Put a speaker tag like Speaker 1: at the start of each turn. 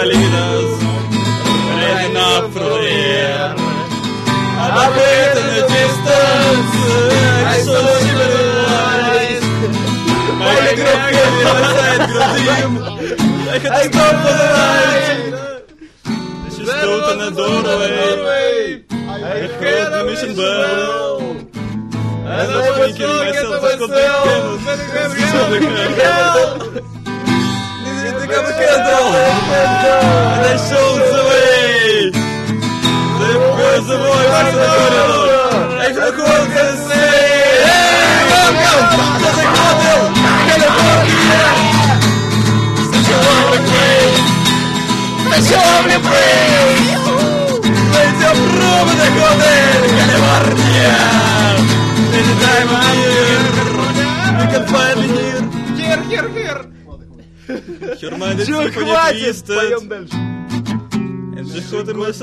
Speaker 1: invalidas ready up for the air. I wait in the distance, I saw civilized. My group inside I had to stop for the night. This is stood in the doorway. I heard the mission bell. And I was thinking myself, I could be killed. This is the candle. And I showed the way. There was a voice in the corridor. I forgot to say, hey, welcome to the Hotel California. Such a lovely place. Such a lovely place. Let's approve the Hotel California. Anytime I'm here, you can find me here. Here. Your mind is
Speaker 2: Чё, хватит? Поем дальше.
Speaker 1: And the hotel was